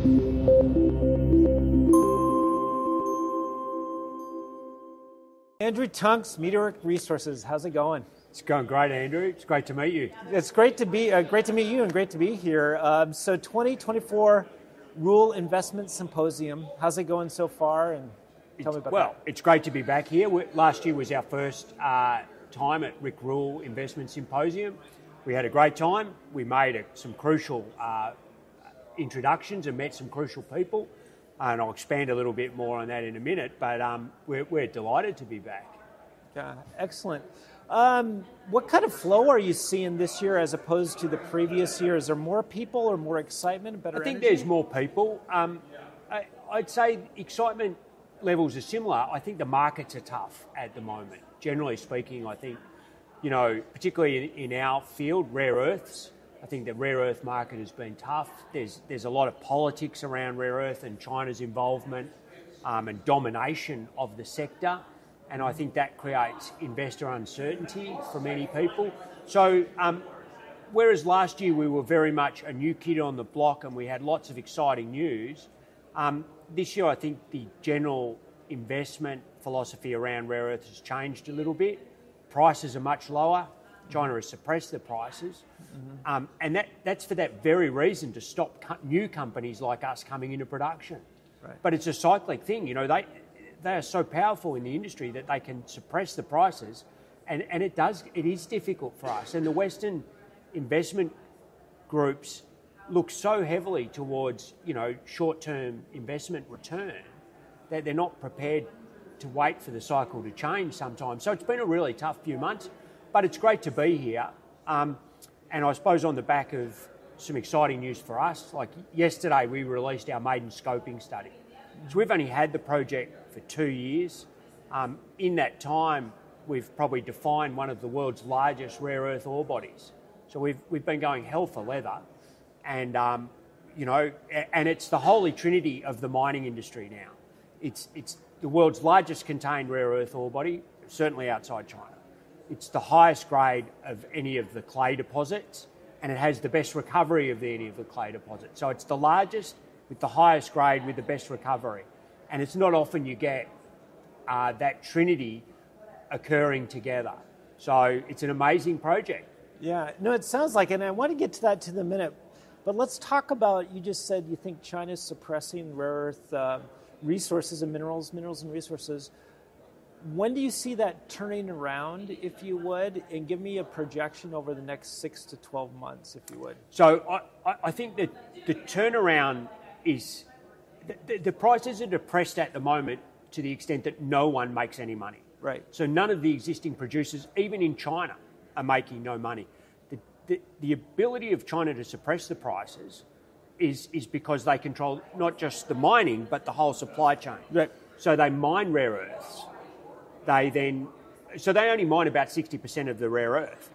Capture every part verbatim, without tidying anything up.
Andrew Tunks, Meteoric Resources. How's it going? It's going great, Andrew. It's great to meet you. It's great to be uh, great to meet you and great to be here. Um, so, twenty twenty-four Rule Investment Symposium. How's it going so far? And tell it's, me about well, that. It's great to be back here. We, last year was our first uh, time at Rick Rule Investment Symposium. We had a great time. We made a, some crucial uh, introductions and met some crucial people. And I'll expand a little bit more on that in a minute, but um, we're, we're delighted to be back. Yeah, excellent. Um, what kind of flow are you seeing this year as opposed to the previous year? Is there more people or more excitement, better I think energy? there's more people. Um, I, I'd say excitement levels are similar. I think the markets are tough at the moment. Generally speaking, I think, you know, particularly in, in our field, rare earths, I think the rare earth market has been tough. There's there's a lot of politics around rare earth and China's involvement um, and domination of the sector, and I think that creates investor uncertainty for many people. So um, whereas last year we were very much a new kid on the block and we had lots of exciting news, um, this year I think the general investment philosophy around rare earth has changed a little bit. Prices are much lower. China has suppressed the prices, mm-hmm. um, and that, that's for that very reason, to stop co- new companies like us coming into production. Right. But it's a cyclic thing, you know, they they are so powerful in the industry that they can suppress the prices, and, and it does it is difficult for us. And the Western investment groups look so heavily towards, you know, short-term investment return that they're not prepared to wait for the cycle to change sometimes. So it's been a really tough few months. But it's great to be here, um, and I suppose on the back of some exciting news for us, like yesterday we released our maiden scoping study. So we've only had the project for two years. Um, in that time, we've probably defined one of the world's largest rare earth ore bodies. So we've we've been going hell for leather, and um, you know, and it's the holy trinity of the mining industry now. It's it's the world's largest contained rare earth ore body, certainly outside China. It's the highest grade of any of the clay deposits, and it has the best recovery of the, any of the clay deposits. So it's the largest with the highest grade with the best recovery. And it's not often you get uh, that trinity occurring together. So it's an amazing project. Yeah, no, it sounds like it, and I want to get to that to the minute. But let's talk about, you just said you think China's suppressing rare earth uh, resources and minerals, minerals and resources. When do you see that turning around, if you would, and give me a projection over the next six to twelve months, if you would? So I, I think that the turnaround is, the, the prices are depressed at the moment to the extent that no one makes any money. Right. So none of the existing producers, even in China, are making no money. The, the, the ability of China to suppress the prices is, is because they control not just the mining, but the whole supply chain. Right. So they mine rare earths. They then, so they only mine about sixty percent of the rare earth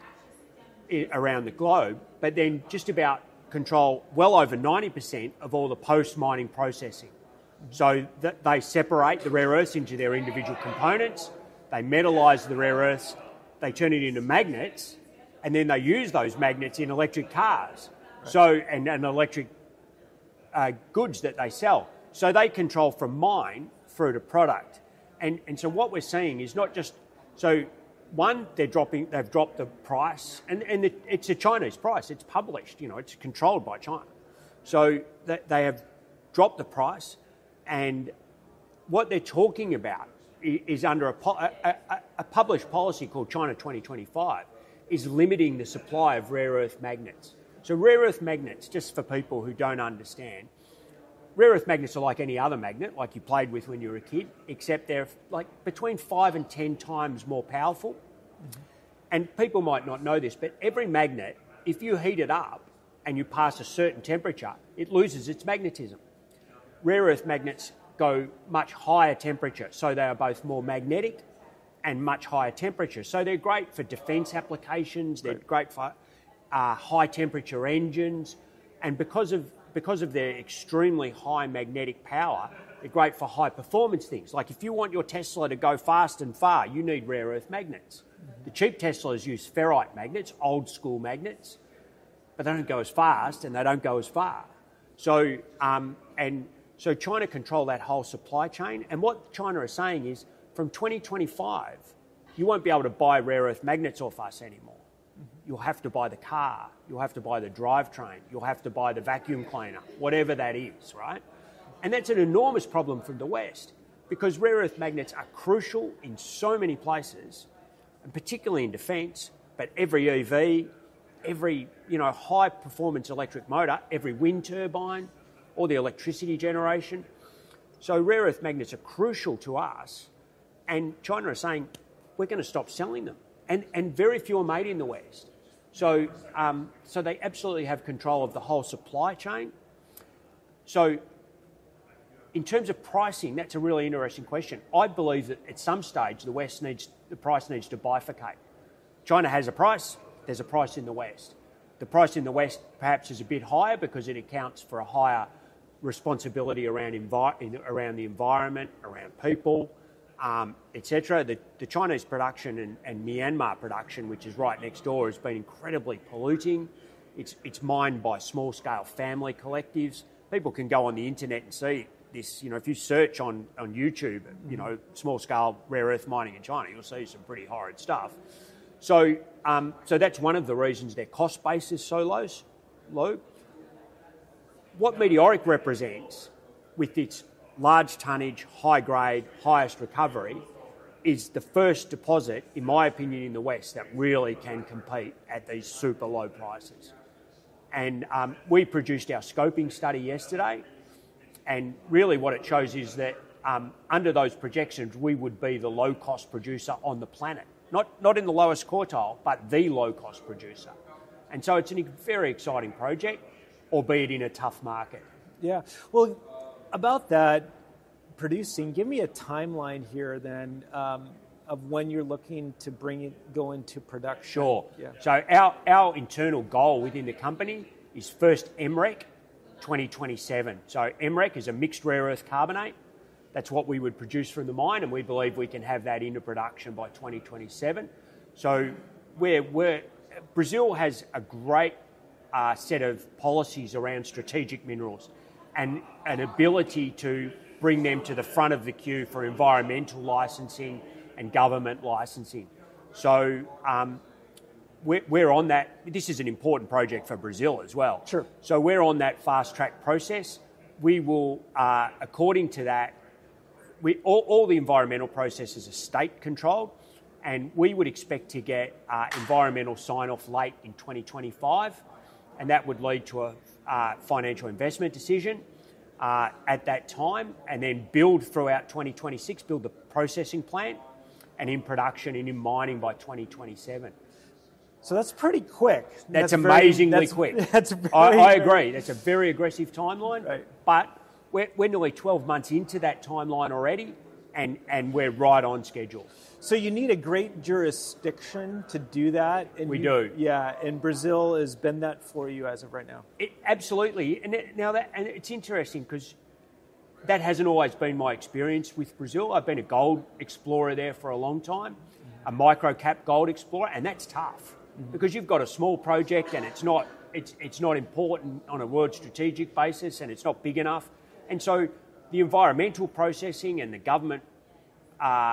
around the globe, but then just about control well over ninety percent of all the post-mining processing. So that they separate the rare earths into their individual components, they metallise the rare earths, they turn it into magnets, and then they use those magnets in electric cars, right. so and, and electric uh, goods that they sell. So they control from mine through to product. And, and so what we're seeing is not just, so one, they're dropping, they've dropped the price, and, and it, it's a Chinese price, it's published, you know, it's controlled by China. So that they have dropped the price, and what they're talking about is, is under a, a, a, a published policy called China twenty twenty-five, is limiting the supply of rare earth magnets. So rare earth magnets, just for people who don't understand, rare earth magnets are like any other magnet, like you played with when you were a kid, except they're like between five and ten times more powerful. Mm-hmm. And people might not know this, but every magnet, if you heat it up and you pass a certain temperature, it loses its magnetism. Rare earth magnets go much higher temperature, so they are both more magnetic and much higher temperature. So they're great for defence applications, they're right. great for uh, high temperature engines, and because of because of their extremely high magnetic power, they're great for high performance things. Like if you want your Tesla to go fast and far, you need rare earth magnets. Mm-hmm. The cheap Teslas use ferrite magnets, old school magnets, but they don't go as fast and they don't go as far. So, um, and so China control that whole supply chain. And what China is saying is, from twenty twenty-five, you won't be able to buy rare earth magnets off us anymore. Mm-hmm. You'll have to buy the car, you'll have to buy the drivetrain, you'll have to buy the vacuum cleaner, whatever that is, right? And that's an enormous problem from the West, because rare earth magnets are crucial in so many places, and particularly in defence, but every E V, every you know high-performance electric motor, every wind turbine, or the electricity generation. So rare earth magnets are crucial to us, and China is saying, we're going to stop selling them. And, and very few are made in the West. So, um, so they absolutely have control of the whole supply chain. So in terms of pricing, that's a really interesting question. I believe that at some stage the West needs, the price needs to bifurcate. China has a price, there's a price in the West. The price in the West perhaps is a bit higher because it accounts for a higher responsibility around, envi- in, around the environment, around people, um, et cetera. The, the Chinese production and, and Myanmar production, which is right next door, has been incredibly polluting. It's, it's mined by small-scale family collectives. People can go on the internet and see this. You know, if you search on, on YouTube, you know, small-scale rare earth mining in China, you'll see some pretty horrid stuff. So, um, so that's one of the reasons their cost base is so low. low. What Meteoric represents, with its large tonnage, high grade, highest recovery, is the first deposit, in my opinion, in the West that really can compete at these super low prices. And um, we produced our scoping study yesterday, and really what it shows is that um, under those projections, we would be the low-cost producer on the planet. Not, not in the lowest quartile, but the low-cost producer. And so it's a very exciting project, albeit in a tough market. Yeah. Well, about that producing, give me a timeline here then um, of when you're looking to bring it, go into production. Sure. Yeah. So our, our internal goal within the company is first M REC twenty twenty-seven. So M REC is a mixed rare earth carbonate. That's what we would produce from the mine, and we believe we can have that into production by twenty twenty-seven. So we're, we're, Brazil has a great uh, set of policies around strategic minerals and an ability to bring them to the front of the queue for environmental licensing and government licensing. So um, we're, we're on that. This is an important project for Brazil as well. Sure. So we're on that fast track process. We will, uh, according to that, we, all, all the environmental processes are state controlled, and we would expect to get uh, environmental sign-off late in twenty twenty-five, and that would lead to a uh, financial investment decision uh, at that time, and then build throughout twenty twenty-six, build the processing plant, and in production and in mining by twenty twenty-seven. So that's pretty quick. That's, that's amazingly very, that's, quick. That's very, I, I very... agree. That's a very aggressive timeline, right. But we're, we're nearly twelve months into that timeline already, and, and we're right on schedule. So you need a great jurisdiction to do that. And we you, do. Yeah, and Brazil has been that for you as of right now. It, absolutely. And it, now that, and it's interesting because that hasn't always been my experience with Brazil. I've been a gold explorer there for a long time, a micro-cap gold explorer, and that's tough mm-hmm. because you've got a small project and it's not, it's, it's not important on a world strategic basis and it's not big enough. And so the environmental processing and the government uh,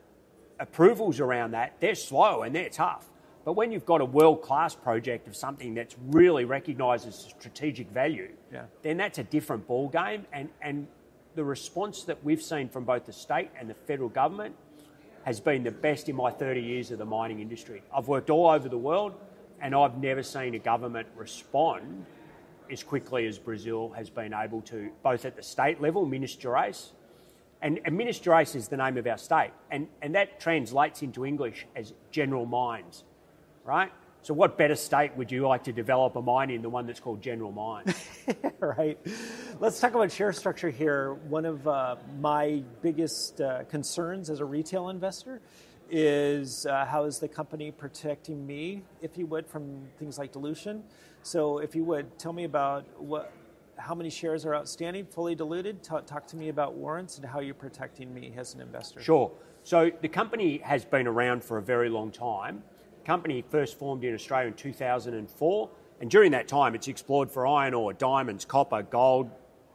approvals around that, they're slow and they're tough. But when you've got a world-class project of something that's really recognised as strategic value, yeah. then that's a different ball game. And, and the response that we've seen from both the state and the federal government has been the best in my thirty years of the mining industry. I've worked all over the world and I've never seen a government respond as quickly as Brazil has been able to, both at the state level, Minas Gerais, and, and Minas Gerais is the name of our state, and, and that translates into English as General Mines, right? So what better state would you like to develop a mine in than one that's called General Mines? Right. Let's talk about share structure here. One of uh, my biggest uh, concerns as a retail investor is uh, how is the company protecting me, if you would, from things like dilution. So if you would, tell me about what, how many shares are outstanding, fully diluted. Talk, talk to me about warrants and how you're protecting me as an investor. Sure. So the company has been around for a very long time. The company first formed in Australia in two thousand four. And during that time, it's explored for iron ore, diamonds, copper, gold,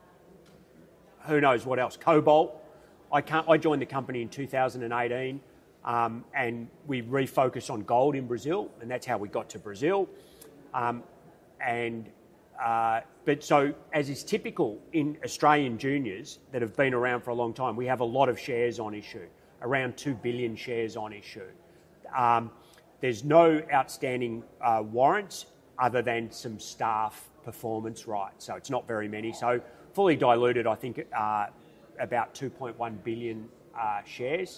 who knows what else, cobalt. I, can't, I joined the company in two thousand eighteen, um, and we refocused on gold in Brazil, and that's how we got to Brazil. Um, and uh, but so, as is typical in Australian juniors that have been around for a long time, we have a lot of shares on issue, around two billion shares on issue. Um, there's no outstanding uh, warrants other than some staff performance rights, so it's not very many. So fully diluted, I think uh, about two point one billion uh, shares.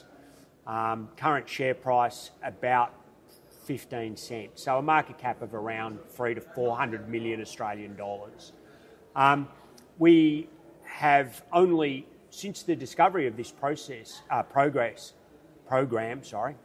Um, current share price about fifteen cents, so a market cap of around three to four hundred million Australian dollars. Um, we have only, since the discovery of this process, uh, progress program, sorry,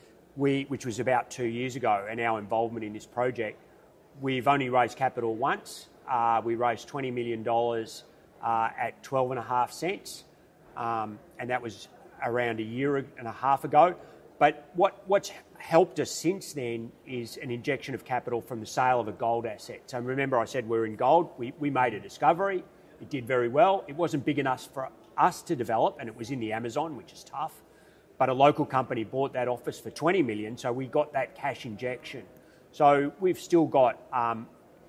we which was about two years ago, and our involvement in this project, we've only raised capital once. Uh, we raised twenty million dollars uh, at twelve and a half cents, um, and that was around a year and a half ago. But what, what's helped us since then is an injection of capital from the sale of a gold asset. So remember I said we're in gold. We, we made a discovery. It did very well. It wasn't big enough for us to develop, and it was in the Amazon, which is tough. But a local company bought that off us for twenty million dollars, so we got that cash injection. So we've still got, um,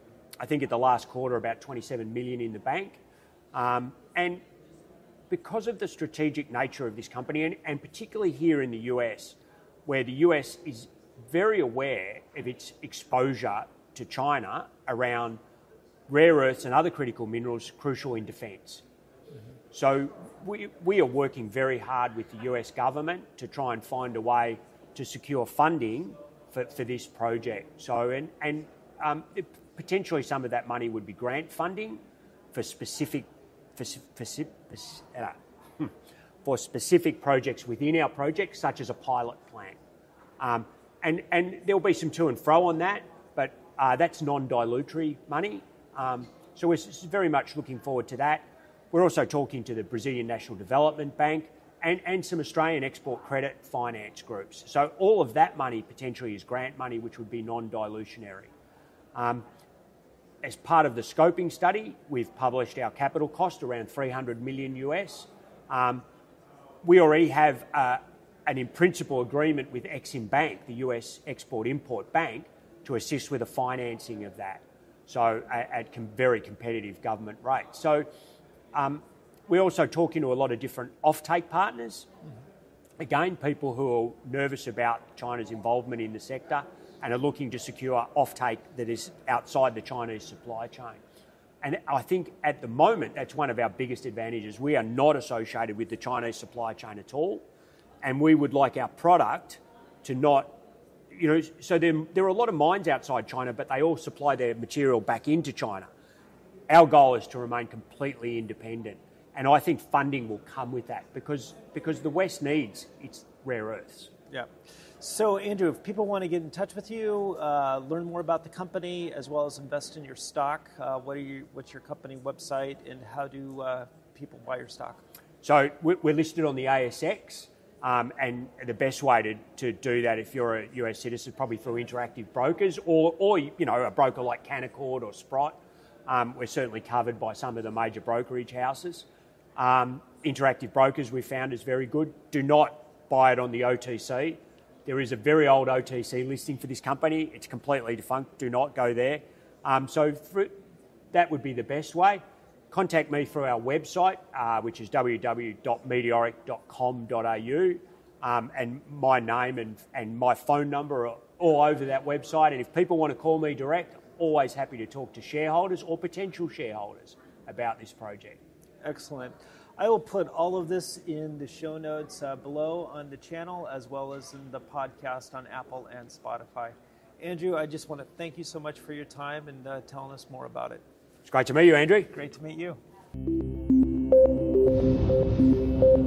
I think at the last quarter, about twenty-seven million dollars in the bank. Um, and because of the strategic nature of this company, and, and particularly here in the U S, where the U S is very aware of its exposure to China around rare earths and other critical minerals crucial in defence. Mm-hmm. So we, we are working very hard with the U S government to try and find a way to secure funding for, for this project. So, and, and um, it, potentially some of that money would be grant funding for specific for, for, uh, for specific projects within our project, such as a pilot plant. Um, and, and there'll be some to and fro on that, but uh, that's non-dilutory money. Um, so we're very much looking forward to that. We're also talking to the Brazilian National Development Bank and, and some Australian export credit finance groups. So all of that money potentially is grant money, which would be non-dilutionary. Um, As part of the scoping study, we've published our capital cost around three hundred million U S. Um, we already have uh, an in-principle agreement with Exim Bank, the U S Export-Import Bank, to assist with the financing of that, so at, at com- very competitive government rates. So um, we're also talking to a lot of different offtake partners. Mm-hmm. Again, people who are nervous about China's involvement in the sector and are looking to secure offtake that is outside the Chinese supply chain. And I think at the moment, that's one of our biggest advantages. We are not associated with the Chinese supply chain at all, and we would like our product to not, you know, so there, there are a lot of mines outside China, but they all supply their material back into China. Our goal is to remain completely independent, and I think funding will come with that because, because the West needs its rare earths. Yeah. So, Andrew, if people want to get in touch with you, uh, learn more about the company, as well as invest in your stock, uh, what are you, what's your company website, and how do uh, people buy your stock? So we're listed on the A S X, um, and the best way to, to do that, if you're a U S citizen, probably through Interactive Brokers, or, or you know, a broker like Canaccord or Sprott. Um, we're certainly covered by some of the major brokerage houses. Um, Interactive Brokers we found is very good. Do not buy it on the O T C. There is a very old O T C listing for this company. It's completely defunct. Do not go there. Um, so for, that would be the best way. Contact me through our website, uh, which is w w w dot meteoric dot com dot a u, um, and my name and, and my phone number are all over that website. And if people want to call me direct, always happy to talk to shareholders or potential shareholders about this project. Excellent. I will put all of this in the show notes uh, below on the channel, as well as in the podcast on Apple and Spotify. Andrew, I just want to thank you so much for your time and uh, telling us more about it. It's great to meet you, Andrew. Great to meet you.